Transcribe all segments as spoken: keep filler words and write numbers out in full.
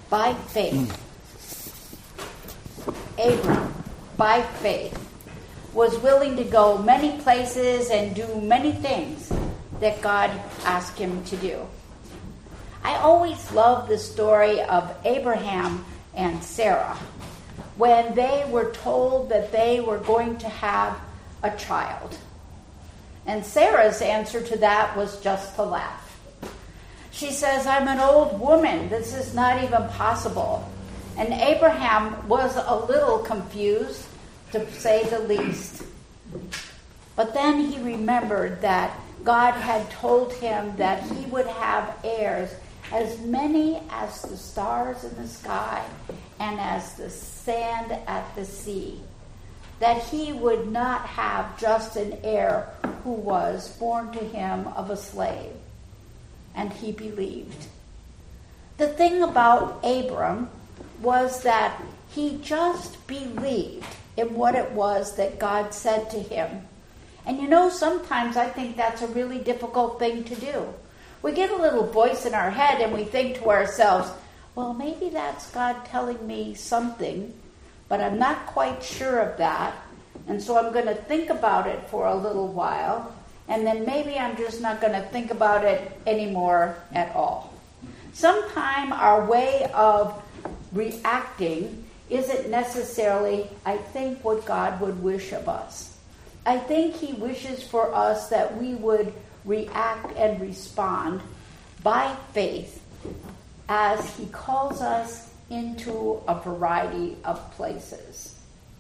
by faith, Abram, by faith, was willing to go many places and do many things that God asked him to do. I always love the story of Abraham and Sarah when they were told that they were going to have a child. And Sarah's answer to that was just to laugh. She says, I'm an old woman. This is not even possible. And Abraham was a little confused, to say the least. But then he remembered that God had told him that he would have heirs, as many as the stars in the sky and as the sand at the sea, that he would not have just an heir who was born to him of a slave. And he believed. The thing about Abram was that he just believed in what it was that God said to him. And you know, sometimes I think that's a really difficult thing to do. We get a little voice in our head and we think to ourselves, well, maybe that's God telling me something, but I'm not quite sure of that. And so I'm going to think about it for a little while, and then maybe I'm just not going to think about it anymore at all. Sometimes our way of reacting isn't necessarily, I think, what God would wish of us. I think he wishes for us that we would react and respond by faith as he calls us into a variety of places.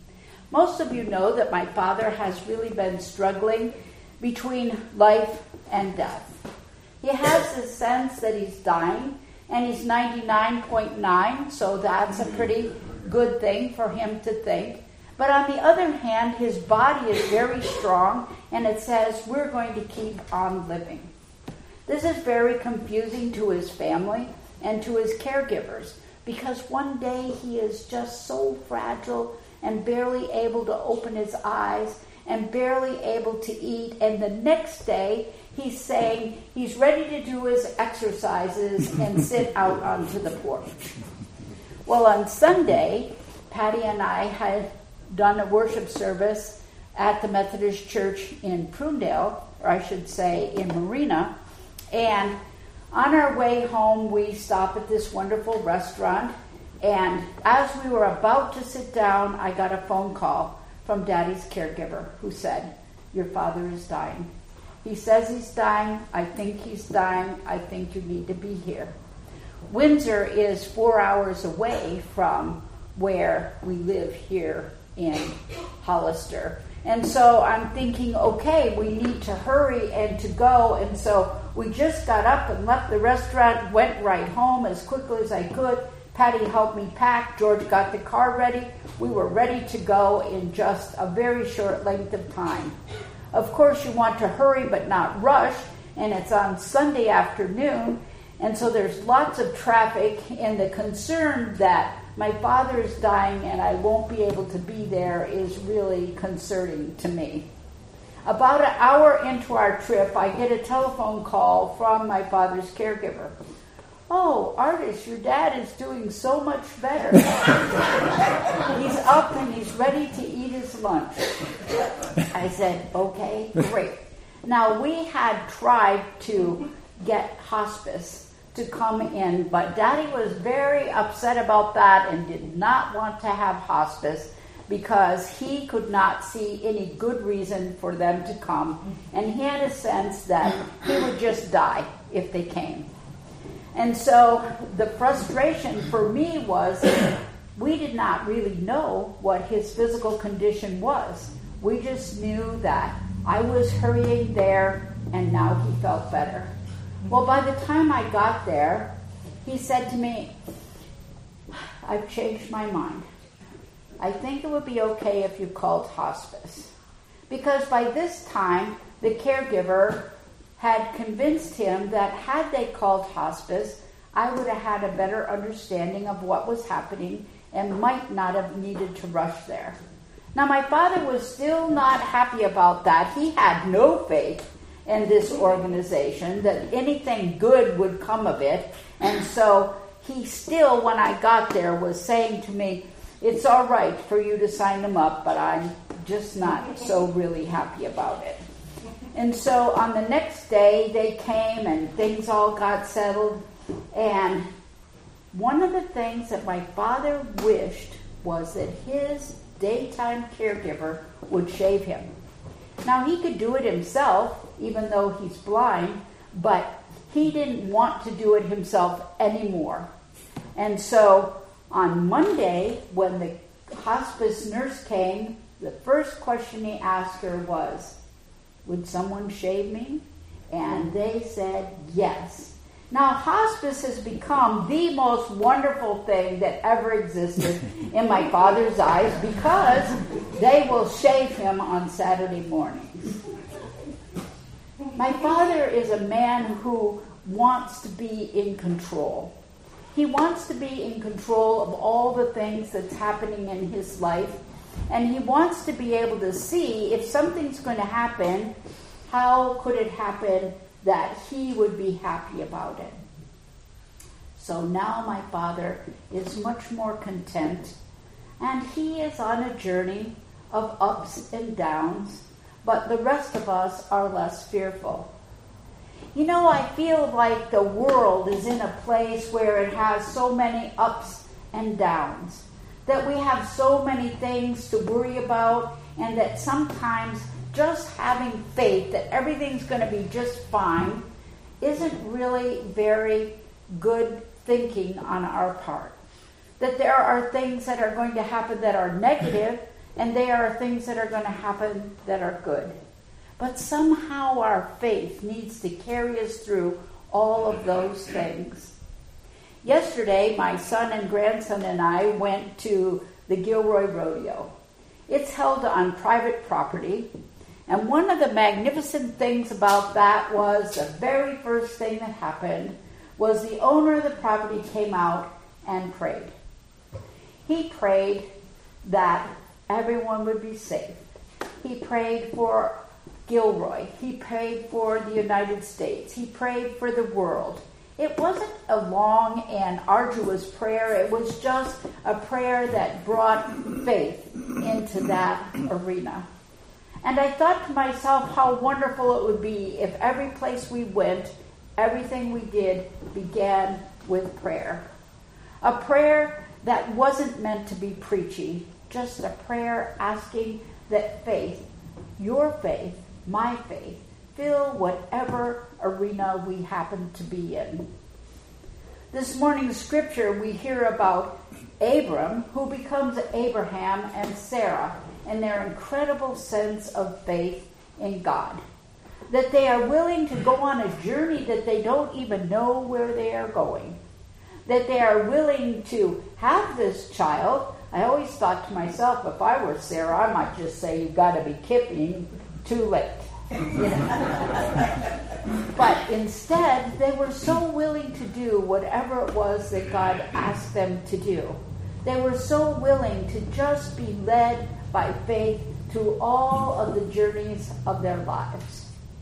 Most of you know that my father has really been struggling between life and death. He has the sense that he's dying, and he's ninety-nine point nine, so that's a pretty good thing for him to think. But on the other hand, his body is very strong, and it says we're going to keep on living. This is very confusing to his family and to his caregivers, because one day he is just so fragile and barely able to open his eyes and barely able to eat, and the next day he's saying he's ready to do his exercises and sit out onto the porch. Well, on Sunday, Patty and I had done a worship service at the Methodist Church in Prunedale, or I should say in Marina, and on our way home we stopped at this wonderful restaurant, and as we were about to sit down, I got a phone call from Daddy's caregiver who said, your father is dying. He says he's dying. I think he's dying. I think you need to be here. Windsor is four hours away from where we live here in Hollister. And so I'm thinking, okay, we need to hurry and to go. And so we just got up and left the restaurant, went right home as quickly as I could. Patty helped me pack. George got the car ready. We were ready to go in just a very short length of time. Of course, you want to hurry but not rush, and it's on Sunday afternoon, and so there's lots of traffic, and the concern that my father is dying and I won't be able to be there is really concerning to me. About an hour into our trip, I get a telephone call from my father's caregiver. Oh, Artis, your dad is doing so much better. He's up and he's ready to eat his lunch. I said, okay, great. Now, we had tried to get hospice to come in, but Daddy was very upset about that and did not want to have hospice because he could not see any good reason for them to come, and he had a sense that he would just die if they came. And so the frustration for me was we did not really know what his physical condition was. We just knew that I was hurrying there, and now he felt better. Well, by the time I got there, he said to me, I've changed my mind. I think it would be okay if you called hospice. Because by this time, the caregiver had convinced him that had they called hospice, I would have had a better understanding of what was happening and might not have needed to rush there. Now, my father was still not happy about that. He had no faith in this organization, that anything good would come of it. And so he still, when I got there, was saying to me, it's all right for you to sign them up, but I'm just not so really happy about it. And so on the next day, they came and things all got settled. And one of the things that my father wished was that his daytime caregiver would shave him. Now, he could do it himself, even though he's blind, but he didn't want to do it himself anymore. And so on Monday, when the hospice nurse came, the first question he asked her was, would someone shave me? And they said yes. Now, hospice has become the most wonderful thing that ever existed in my father's eyes because they will shave him on Saturday mornings. My father is a man who wants to be in control. He wants to be in control of all the things that's happening in his life, and he wants to be able to see if something's going to happen, how could it happen that he would be happy about it. So now my father is much more content, and he is on a journey of ups and downs, but the rest of us are less fearful. You know, I feel like the world is in a place where it has so many ups and downs, that we have so many things to worry about, and that sometimes just having faith that everything's going to be just fine isn't really very good thinking on our part. That there are things that are going to happen that are negative, and there are things that are going to happen that are good. But somehow our faith needs to carry us through all of those things. Yesterday, my son and grandson and I went to the Gilroy Rodeo. It's held on private property, and one of the magnificent things about that was the very first thing that happened was the owner of the property came out and prayed. He prayed that everyone would be safe. He prayed for Gilroy. He prayed for the United States. He prayed for the world. It wasn't a long and arduous prayer. It was just a prayer that brought faith into that arena. And I thought to myself how wonderful it would be if every place we went, everything we did began with prayer. A prayer that wasn't meant to be preachy, just a prayer asking that faith, your faith, my faith, fill whatever arena we happen to be in. This morning's scripture, we hear about Abram, who becomes Abraham, and Sarah, and their incredible sense of faith in God. That they are willing to go on a journey that they don't even know where they are going. That they are willing to have this child. I always thought to myself, if I were Sarah, I might just say, you've got to be kidding, too late. You know? But instead, they were so willing to do whatever it was that God asked them to do. They were so willing to just be led by faith through all of the journeys of their lives.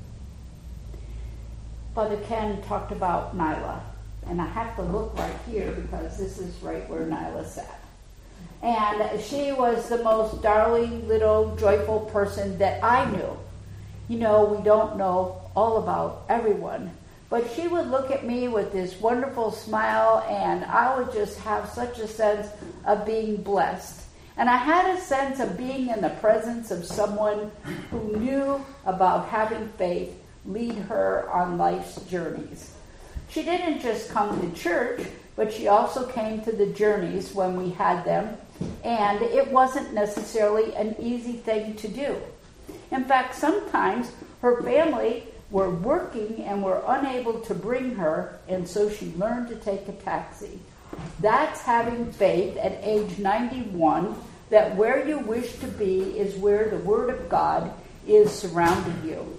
Father Ken talked about Nyla, and I have to look right here because this is right where Nyla sat. And she was the most darling little joyful person that I knew. You know, we don't know all about everyone, but she would look at me with this wonderful smile, and I would just have such a sense of being blessed. And I had a sense of being in the presence of someone who knew about having faith lead her on life's journeys. She didn't just come to church, but she also came to the journeys when we had them, and it wasn't necessarily an easy thing to do. In fact, sometimes her family were working and were unable to bring her, and so she learned to take a taxi. That's having faith at age ninety-one, that where you wish to be is where the Word of God is surrounding you.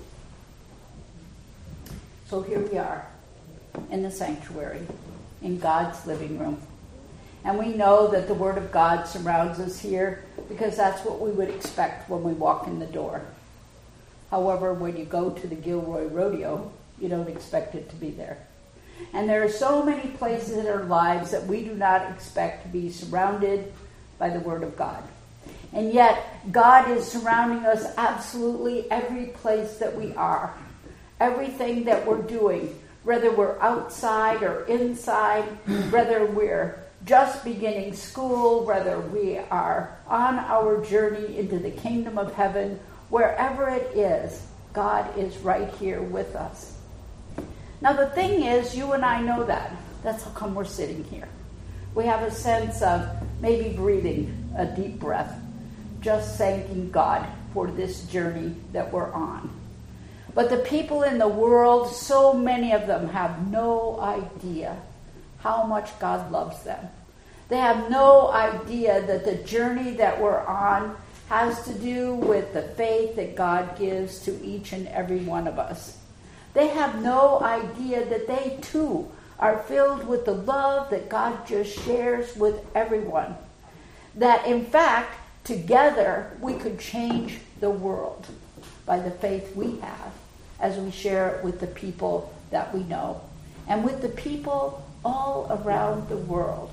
So here we are in the sanctuary, in God's living room. And we know that the Word of God surrounds us here because that's what we would expect when we walk in the door. However, when you go to the Gilroy Rodeo, you don't expect it to be there. And there are so many places in our lives that we do not expect to be surrounded by the Word of God. And yet, God is surrounding us absolutely every place that we are. Everything that we're doing, whether we're outside or inside, whether we're just beginning school, whether we are on our journey into the kingdom of heaven, wherever it is, God is right here with us. Now the thing is, you and I know that. That's how come we're sitting here. We have a sense of maybe breathing a deep breath, just thanking God for this journey that we're on. But the people in the world, so many of them have no idea how much God loves them. They have no idea that the journey that we're on has to do with the faith that God gives to each and every one of us. They have no idea that they too are filled with the love that God just shares with everyone. That in fact, together we could change the world by the faith we have as we share it with the people that we know and with the people all around the world.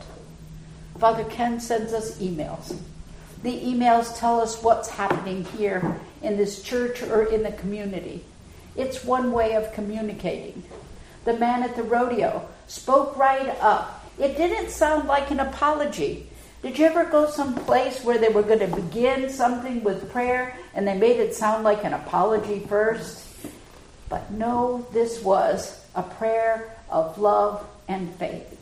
Father Ken sends us emails. The emails tell us what's happening here in this church or in the community. It's one way of communicating. The man at the rodeo spoke right up. It didn't sound like an apology. Did you ever go someplace where they were going to begin something with prayer and they made it sound like an apology first? But no, this was a prayer of love and faith.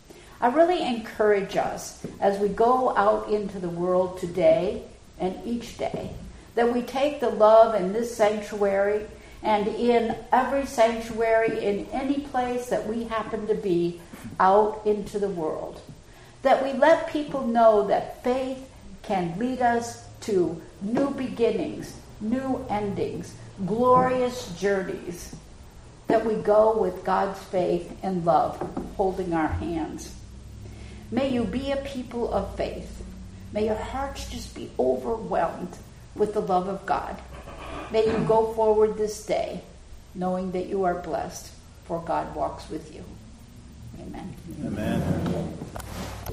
I really encourage us as we go out into the world today and each day that we take the love in this sanctuary and in every sanctuary in any place that we happen to be out into the world. That we let people know that faith can lead us to new beginnings, new endings, glorious journeys. That we go with God's faith and love holding our hands. May you be a people of faith. May your hearts just be overwhelmed with the love of God. May you go forward this day knowing that you are blessed, for God walks with you. Amen. Amen.